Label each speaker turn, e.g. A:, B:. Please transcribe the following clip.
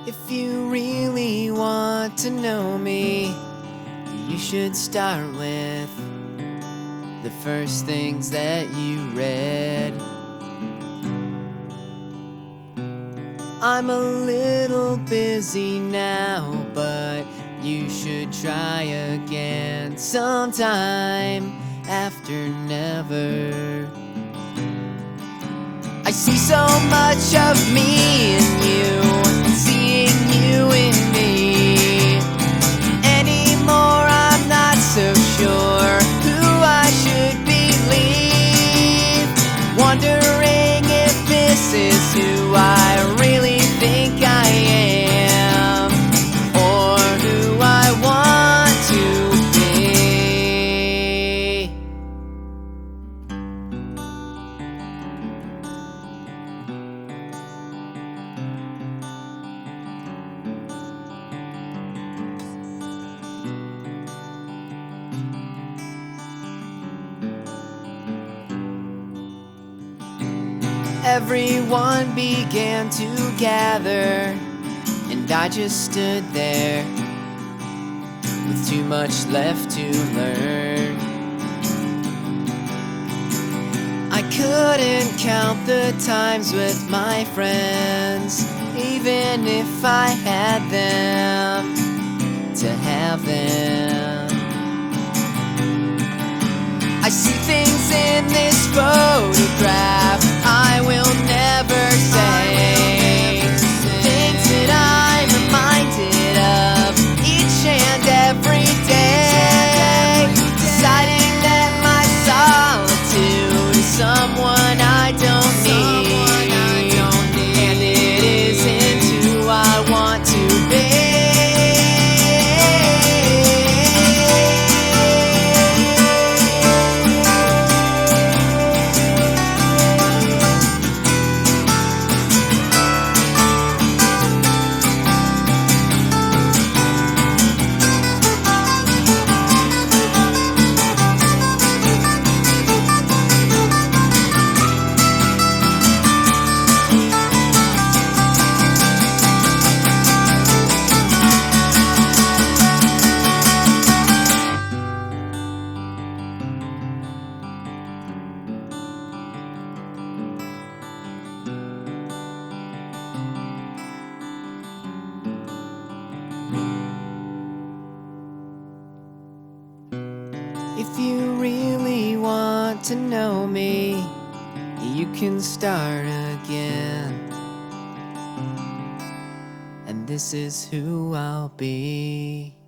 A: If you really want to know me, you should start with the first things that you read. I'm a little busy now, but you should try again sometime after never. I see so much of me in you, and seeing you in me. Anymore, I'm not so sure who I should believe. Wondering if this is who I really think I am, or who I want to be. Everyone began to gather, and I just stood there with too much left to learn. I couldn't count the times with my friends, even if I had them to have them. I see things in this photograph I will never say, things that I'm reminded of each and every day, deciding that my solitude is someone I don't need, and it isn't who I want to be. If you really want to know me, you can start again. And this is who I'll be.